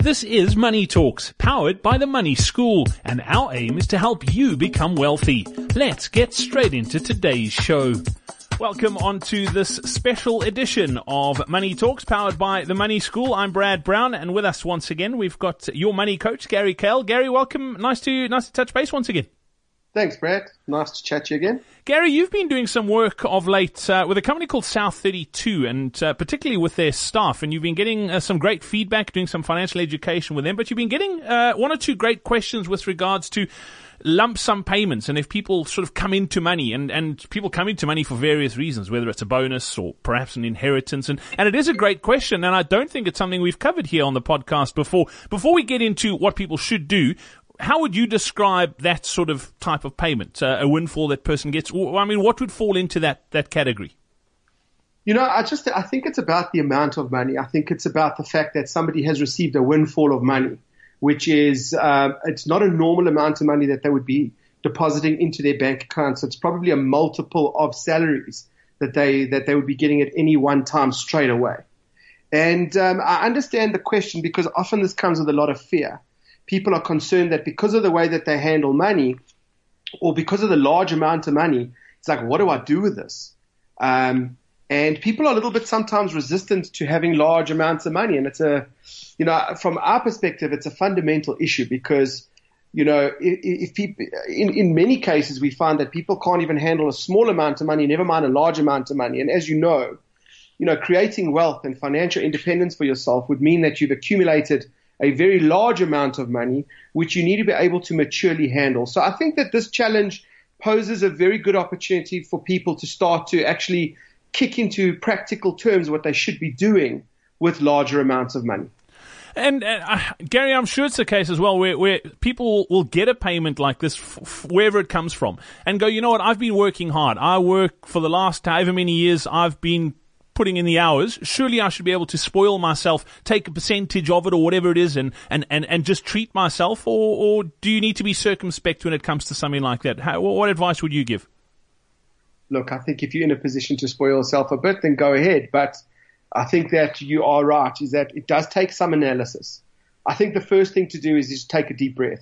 This is Money Talks, powered by the Money School, and our aim is to help you become wealthy. Let's get straight into today's show. Welcome on to this special edition of Money Talks, powered by the Money School. I'm Brad Brown, and with us once again, we've got your money coach, Gary Kale. Gary, welcome. Nice to touch base once again. Thanks, Brad. Nice to chat to you again. Gary, you've been doing some work of late with a company called South32, and particularly with their staff, and you've been getting some great feedback, doing some financial education with them, but you've been getting one or two great questions with regards to lump sum payments, and if people sort of come into money, and people come into money for various reasons, whether it's a bonus or perhaps an inheritance, and it is a great question, and I don't think it's something we've covered here on the podcast before. Before we get into what people should do, how would you describe that sort of type of payment, a windfall that person gets? I mean, what would fall into that category? You know, I think it's about the amount of money. I think it's about the fact that somebody has received a windfall of money, which is, it's not a normal amount of money that they would be depositing into their bank accounts. It's probably a multiple of salaries that they would be getting at any one time straight away. And I understand the question because often this comes with a lot of fear. People are concerned that because of the way that they handle money or because of the large amount of money, it's like, what do I do with this? And people are a little bit sometimes resistant to having large amounts of money. And it's from our perspective, it's a fundamental issue because, if people, in many cases, we find that people can't even handle a small amount of money, never mind a large amount of money. And as you know, creating wealth and financial independence for yourself would mean that you've accumulated a very large amount of money, which you need to be able to maturely handle. So I think that this challenge poses a very good opportunity for people to start to actually kick into practical terms what they should be doing with larger amounts of money. And Gary, I'm sure it's the case as well where people will get a payment like this wherever it comes from and go, you know what, I've been working hard. I work for the last however many years I've been putting in the hours. Surely I should be able to spoil myself, take a percentage of it or whatever it is and just treat myself, or do you need to be circumspect when it comes to something like that? What advice would you give? Look, I think if you're in a position to spoil yourself a bit, then go ahead. But I think that you are right, is that it does take some analysis. I think the first thing to do is just take a deep breath.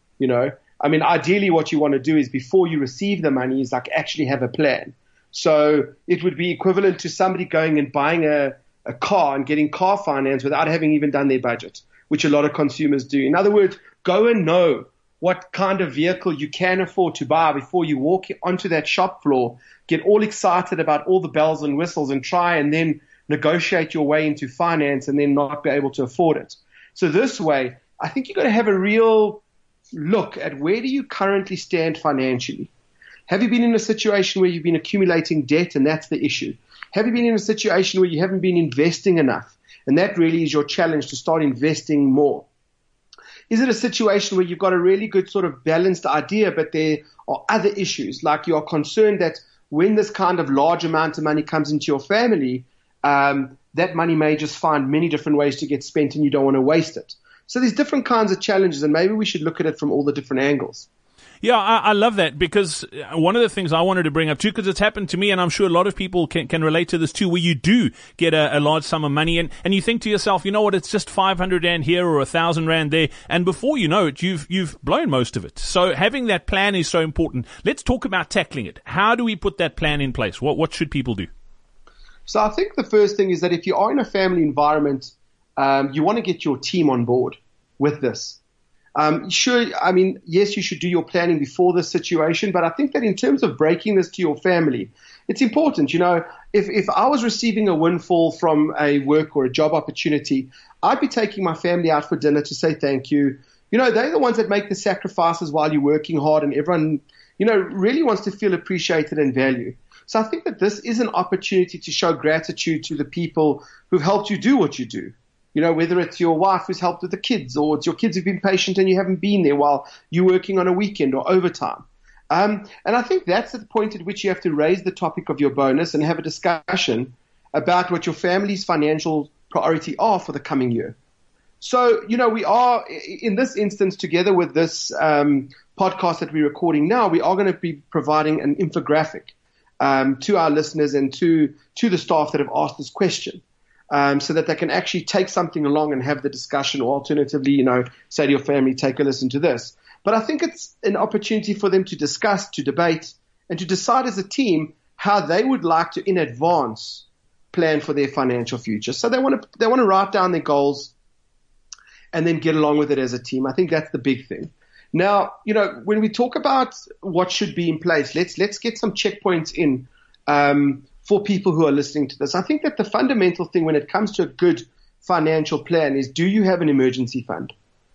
Ideally what you want to do is before you receive the money is like actually have a plan. So it would be equivalent to somebody going and buying a car and getting car finance without having even done their budget, which a lot of consumers do. In other words, go and know what kind of vehicle you can afford to buy before you walk onto that shop floor, get all excited about all the bells and whistles and try and then negotiate your way into finance and then not be able to afford it. So this way, I think you've got to have a real look at where do you currently stand financially. Have you been in a situation where you've been accumulating debt and that's the issue? Have you been in a situation where you haven't been investing enough? And that really is your challenge to start investing more. Is it a situation where you've got a really good sort of balanced idea, but there are other issues, like you are concerned that when this kind of large amount of money comes into your family, that money may just find many different ways to get spent and you don't want to waste it. So there's different kinds of challenges and maybe we should look at it from all the different angles. Yeah, I love that because one of the things I wanted to bring up too, because it's happened to me and I'm sure a lot of people can relate to this too, where you do get a large sum of money and you think to yourself, you know what, it's just 500 Rand here or 1,000 Rand there. And before you know it, you've blown most of it. So having that plan is so important. Let's talk about tackling it. How do we put that plan in place? What should people do? So I think the first thing is that if you are in a family environment, you want to get your team on board with this. Yes, you should do your planning before this situation, but I think that in terms of breaking this to your family, it's important. If I was receiving a windfall from a work or a job opportunity, I'd be taking my family out for dinner to say thank you. They're the ones that make the sacrifices while you're working hard and everyone, really wants to feel appreciated and valued. So I think that this is an opportunity to show gratitude to the people who've helped you do what you do. Whether it's your wife who's helped with the kids or it's your kids who've been patient and you haven't been there while you're working on a weekend or overtime. And I think that's the point at which you have to raise the topic of your bonus and have a discussion about what your family's financial priority are for the coming year. So, we are in this instance together with this podcast that we're recording now, we are going to be providing an infographic to our listeners and to the staff that have asked this question. so that they can actually take something along and have the discussion, or alternatively, say to your family, take a listen to this. But I think it's an opportunity for them to discuss, to debate, and to decide as a team how they would like to, in advance, plan for their financial future. So they want to write down their goals and then get along with it as a team. I think that's the big thing. Now, when we talk about what should be in place, let's get some checkpoints in for people who are listening to this. I think that the fundamental thing when it comes to a good financial plan is, do you have an emergency fund?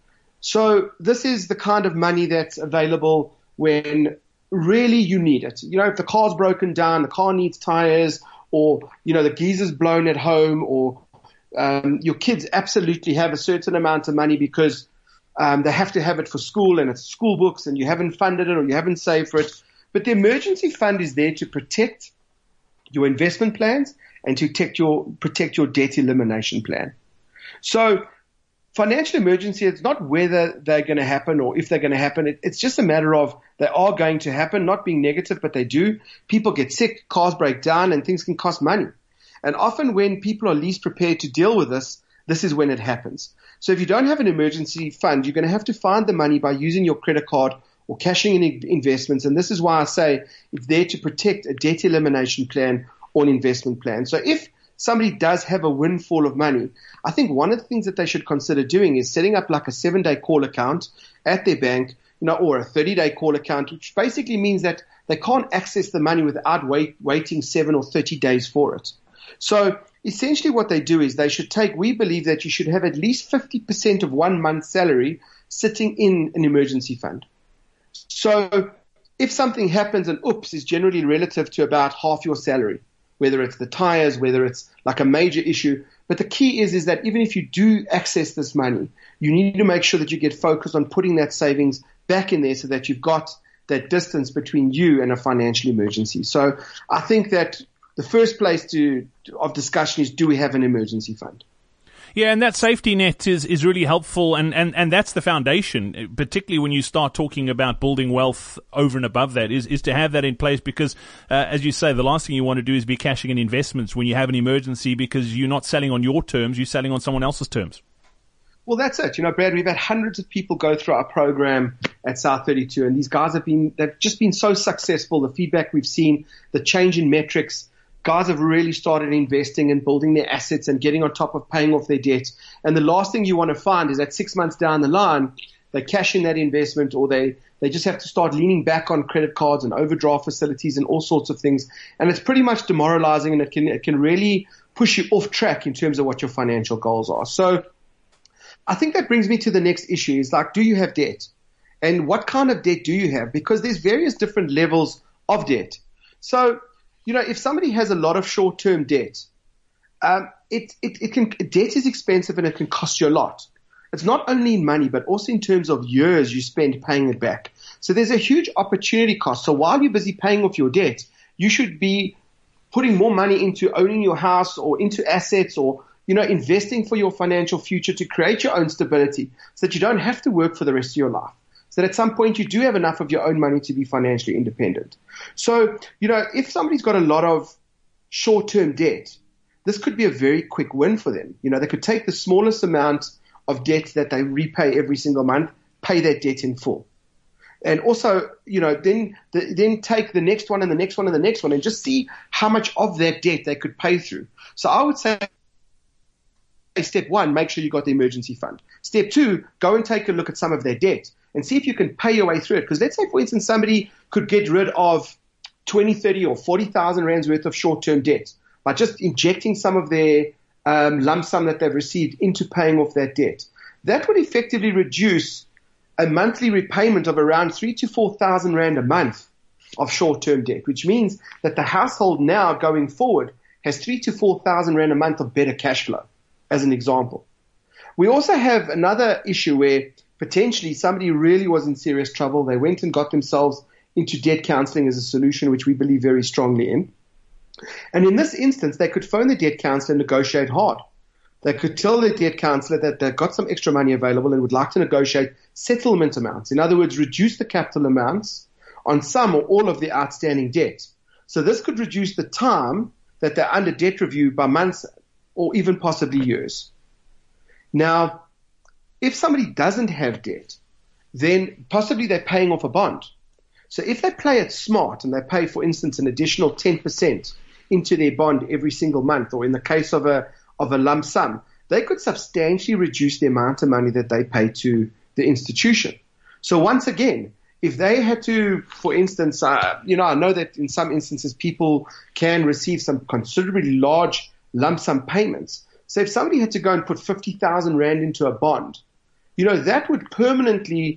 So this is the kind of money that's available when really you need it. If the car's broken down, the car needs tires, or, the geezer's blown at home, or your kids absolutely have a certain amount of money because they have to have it for school and it's school books and you haven't funded it or you haven't saved for it. But the emergency fund is there to protect your investment plans and to protect your debt elimination plan. So financial emergency, it's not whether they're going to happen or if they're going to happen. It's just a matter of they are going to happen, not being negative, but they do. People get sick, cars break down, and things can cost money. And often when people are least prepared to deal with this is when it happens. So if you don't have an emergency fund, you're going to have to find the money by using your credit card or cashing in investments. And this is why I say it's there to protect a debt elimination plan or an investment plan. So if somebody does have a windfall of money, I think one of the things that they should consider doing is setting up like a 7-day call account at their bank, or a 30-day call account, which basically means that they can't access the money without waiting 7 or 30 days for it. So essentially what they do is we believe that you should have at least 50% of 1 month's salary sitting in an emergency fund. So if something happens, and oops is generally relative to about half your salary, whether it's the tires, whether it's like a major issue. But the key is that even if you do access this money, you need to make sure that you get focused on putting that savings back in there so that you've got that distance between you and a financial emergency. So I think that the first place of discussion is, do we have an emergency fund? Yeah, and that safety net is really helpful, and that's the foundation, particularly when you start talking about building wealth over and above that, is to have that in place because, as you say, the last thing you want to do is be cashing in investments when you have an emergency because you're not selling on your terms, you're selling on someone else's terms. Well, that's it. Brad, we've had hundreds of people go through our program at South 32, and these guys they've just been so successful. The feedback we've seen, the change in metrics, guys have really started investing and building their assets and getting on top of paying off their debt. And the last thing you want to find is that 6 months down the line, they cash in that investment, or they just have to start leaning back on credit cards and overdraft facilities and all sorts of things. And it's pretty much demoralizing, and it can really push you off track in terms of what your financial goals are. So I think that brings me to the next issue is do you have debt? And what kind of debt do you have? Because there's various different levels of debt. So, if somebody has a lot of short-term debt, debt is expensive and it can cost you a lot. It's not only in money, but also in terms of years you spend paying it back. So there's a huge opportunity cost. So while you're busy paying off your debt, you should be putting more money into owning your house or into assets or, investing for your financial future to create your own stability so that you don't have to work for the rest of your life. So that at some point you do have enough of your own money to be financially independent. So, if somebody's got a lot of short-term debt, this could be a very quick win for them. They could take the smallest amount of debt that they repay every single month, pay that debt in full. And also, then take the next one and the next one and the next one and just see how much of that debt they could pay through. So I would say, step 1, make sure you got the emergency fund. Step 2, go and take a look at some of their debt and see if you can pay your way through it. Because let's say, for instance, somebody could get rid of 20, 30 or 40,000 rands worth of short-term debt by just injecting some of their lump sum that they've received into paying off that debt. That would effectively reduce a monthly repayment of around 3,000 to 4,000 rand a month of short-term debt, which means that the household now going forward has 3,000 to 4,000 rand a month of better cash flow, as an example. We also have another issue where potentially somebody really was in serious trouble. They went and got themselves into debt counseling as a solution, which we believe very strongly in. And in this instance, they could phone the debt counselor and negotiate hard. They could tell the debt counselor that they've got some extra money available and would like to negotiate settlement amounts. In other words, reduce the capital amounts on some or all of the outstanding debt. So this could reduce the time that they're under debt review by months or even possibly years. Now, if somebody doesn't have debt, then possibly they're paying off a bond. So if they play it smart and they pay, for instance, an additional 10% into their bond every single month, or in the case of a lump sum, they could substantially reduce the amount of money that they pay to the institution. So once again, if they had to, for instance, I know that in some instances people can receive some considerably large lump sum payments. So if somebody had to go and put 50,000 Rand into a bond, that would permanently,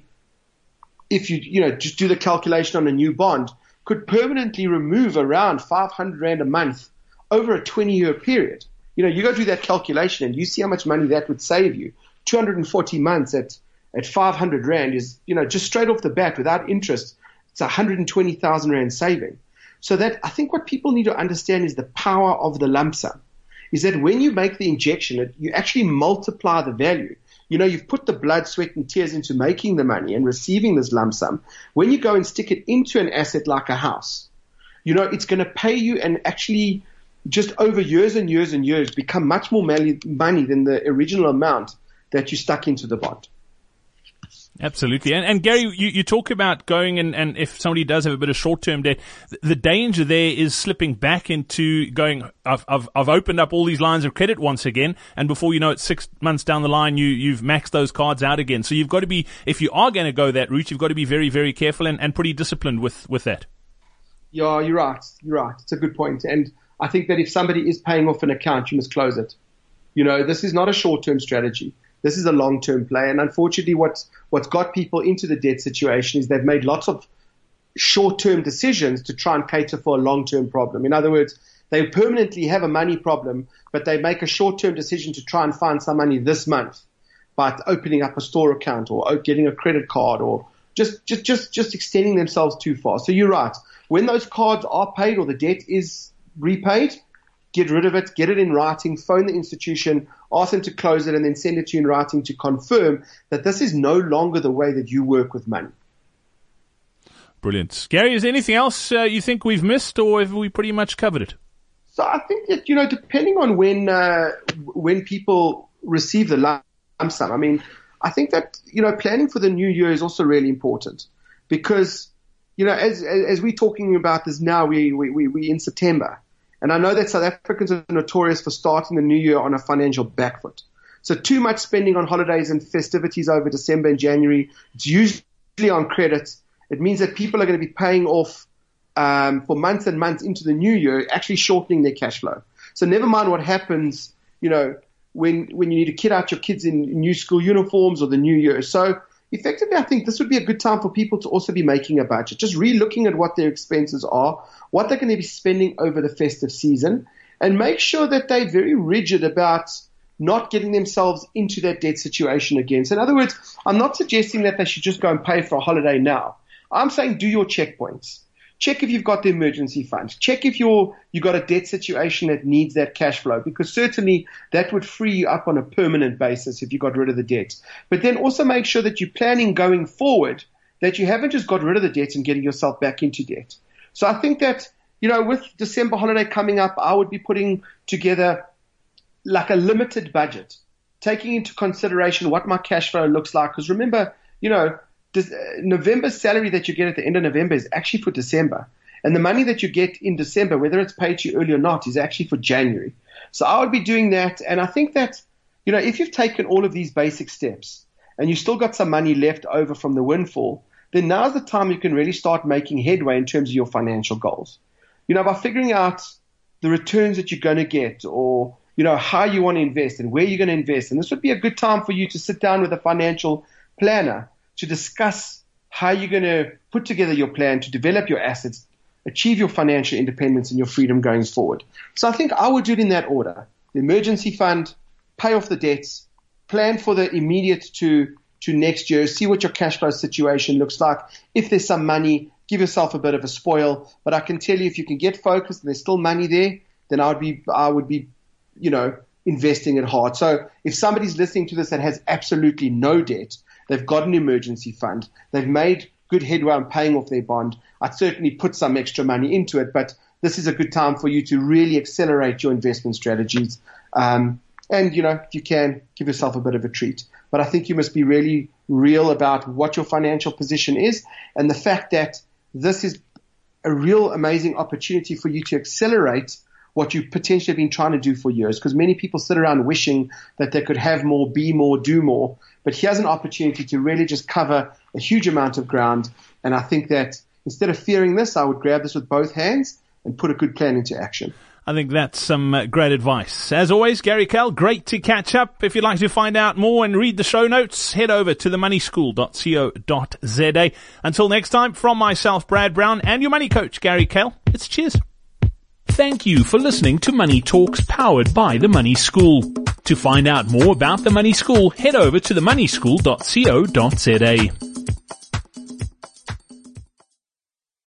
if you just do the calculation on a new bond, could permanently remove around 500 Rand a month over a 20-year period. You go do that calculation and you see how much money that would save you. 240 months at 500 Rand is, just straight off the bat without interest, it's 120,000 Rand saving. So that, I think what people need to understand is the power of the lump sum, is that when you make the injection, you actually multiply the value. You've put the blood, sweat, and tears into making the money and receiving this lump sum. When you go and stick it into an asset like a house, it's going to pay you and actually just over years and years and years become much more money than the original amount that you stuck into the bond. Absolutely. And Gary, you talk about going and if somebody does have a bit of short-term debt, the danger there is slipping back into going, I've opened up all these lines of credit once again, and before you know it, 6 months down the line, you've maxed those cards out again. So you've got to be, if you are going to go that route, you've got to be very, very careful and pretty disciplined with that. Yeah, you're right. It's a good point. And I think that if somebody is paying off an account, you must close it. This is not a short-term strategy. This is a long-term play. And unfortunately, what's got people into the debt situation is they've made lots of short-term decisions to try and cater for a long-term problem. In other words, they permanently have a money problem, but they make a short-term decision to try and find some money this month by opening up a store account or getting a credit card or just extending themselves too far. So you're right. When those cards are paid or the debt is repaid, get rid of it, get it in writing, phone the institution, ask them to close it, and then send it to you in writing to confirm that this is no longer the way that you work with money. Brilliant. Gary, is there anything else you think we've missed, or have we pretty much covered it? So I think that, depending on when people receive the lump sum, I think that, planning for the new year is also really important because, as we're talking about this now, we in September. And I know that South Africans are notorious for starting the new year on a financial back foot. So too much spending on holidays and festivities over December and January, it's usually on credit. It means that people are going to be paying off for months and months into the new year, actually shortening their cash flow. So never mind what happens, when you need to kit out your kids in new school uniforms or the new year. So effectively, I think this would be a good time for people to also be making a budget, just re-looking at what their expenses are, what they're going to be spending over the festive season, and make sure that they're very rigid about not getting themselves into that debt situation again. So in other words, I'm not suggesting that they should just go and pay for a holiday now. I'm saying do your checkpoints. Check if you've got the emergency fund. Check if you've got a debt situation that needs that cash flow, because certainly that would free you up on a permanent basis if you got rid of the debt. But then also make sure that you're planning going forward that you haven't just got rid of the debt and getting yourself back into debt. So I think that, with December holiday coming up, I would be putting together like a limited budget, taking into consideration what my cash flow looks like. Because remember, November's salary that you get at the end of November is actually for December. And the money that you get in December, whether it's paid to you early or not, is actually for January. So I would be doing that. And I think that, if you've taken all of these basic steps and you still got some money left over from the windfall, then now's the time you can really start making headway in terms of your financial goals. By figuring out the returns that you're going to get, or, how you want to invest and where you're going to invest. And this would be a good time for you to sit down with a financial planner to discuss how you're going to put together your plan to develop your assets, achieve your financial independence and your freedom going forward. So I think I would do it in that order. The emergency fund, pay off the debts, plan for the immediate to next year, see what your cash flow situation looks like. If there's some money, give yourself a bit of a spoil. But I can tell you, if you can get focused and there's still money there, then I would be, investing it hard. So if somebody's listening to this that has absolutely no debt, they've got an emergency fund, they've made good headway on paying off their bond, I'd certainly put some extra money into it. But this is a good time for you to really accelerate your investment strategies And, if you can, give yourself a bit of a treat. But I think you must be really real about what your financial position is and the fact that this is a real amazing opportunity for you to accelerate what you potentially have been trying to do for years. Because many people sit around wishing that they could have more, be more, do more. But here's an opportunity to really just cover a huge amount of ground. And I think that instead of fearing this, I would grab this with both hands and put a good plan into action. I think that's some great advice. As always, Gary Kell, great to catch up. If you'd like to find out more and read the show notes, head over to themoneyschool.co.za. Until next time, from myself, Brad Brown, and your money coach, Gary Kell, it's cheers. Thank you for listening to Money Talks, powered by The Money School. To find out more about The Money School, head over to themoneyschool.co.za.